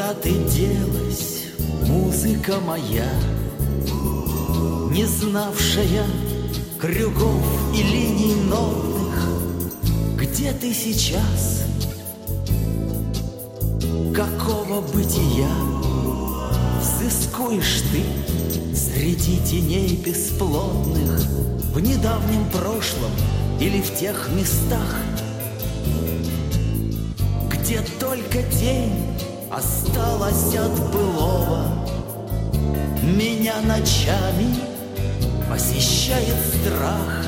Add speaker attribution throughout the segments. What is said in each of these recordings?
Speaker 1: Куда ты делась, музыка моя, не знавшая крюков и линий нотных? Где ты сейчас? Какого бытия взыскуешь ты среди теней бесплотных, в недавнем прошлом или в тех местах, где только тень осталась от былого? Меня ночами посещает страх.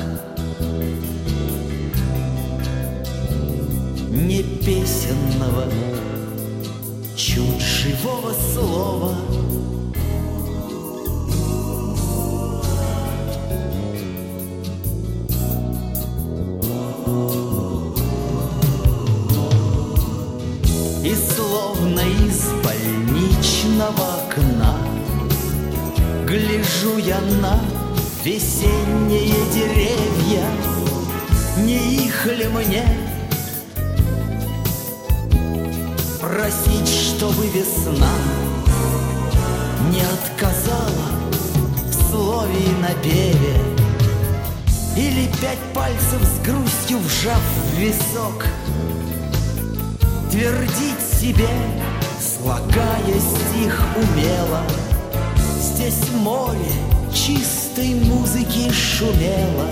Speaker 1: Не песенного, чуть живого слова. И словно из больничного окна гляжу я на весенние деревья. Не их ли мне просить, чтобы весна не отказала в слове и напеве? Или 5 пальцев с грустью вжав в висок твердить себе, слагая стих умело: здесь море чистой музыки шумело.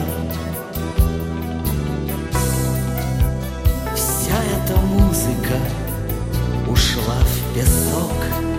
Speaker 1: Вся эта музыка ушла в песок.